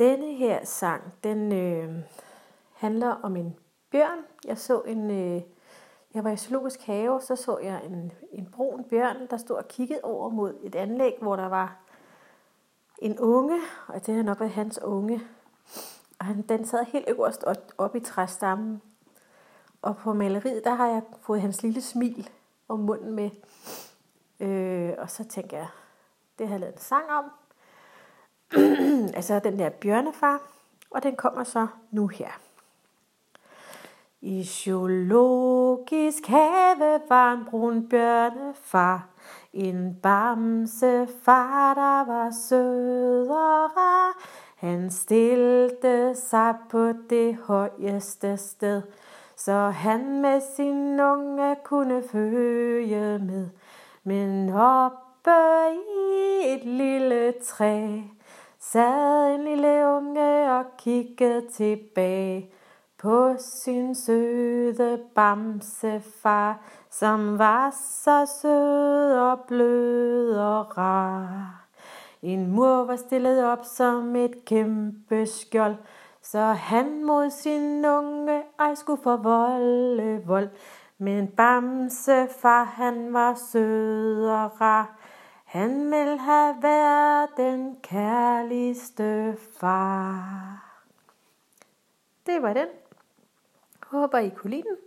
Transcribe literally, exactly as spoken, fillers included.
Denne her sang, den øh, handler om en bjørn. Jeg så en, øh, jeg var i zoologisk have, så så jeg en, en brun bjørn, der stod og kiggede over mod et anlæg, hvor der var en unge, og det har nok været hans unge. Og han, den sad helt øverst op i træstammen. Og på maleriet, der har jeg fået hans lille smil om munden med. Øh, og så tænker jeg, det har jeg lavet en sang om. Altså den der bjørnefar. Og den kommer så nu her. I zoologisk have var en brun bjørnefar. En bamsefar, der var sød og rar. Han stillede sig på det højeste sted, så han med sin unge kunne følge med. Men oppe i et lille træ sad en lille unge og kiggede tilbage på sin søde bamsefar, som var så sød og blød og rar. En mur var stillet op som et kæmpe skjold, så han mod sin unge ej skulle forvolde vold. Men bamsefar, han var sød og rar. Han ville have været den kærligste far. Det var den. Håber I kunne lide den.